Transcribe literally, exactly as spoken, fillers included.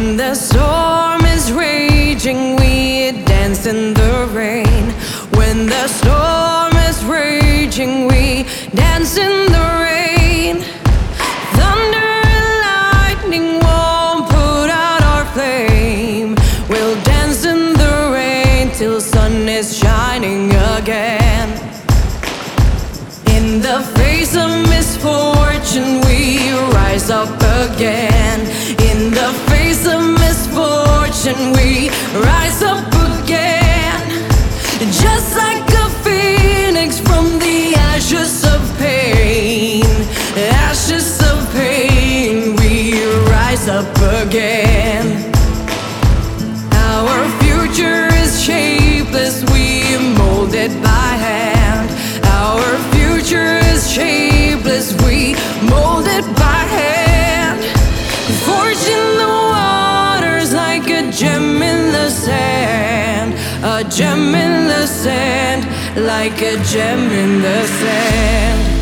When the storm is raging, we dance in the rain. When the storm is raging, we dance in the rain. Thunder and lightning won't put out our flame. We'll dance in the rain till sun is shining again. In the face of misfortune, we rise up again. In the face of misfortune, we rise up again. Just like a phoenix from the ashes of pain, ashes of pain, we rise up again. Our future is shapeless, we mold it by hand. Our future is shapeless, we mold it by hand. Forged in the waters like a gem in the sand. A gem in the sand, like a gem in the sand.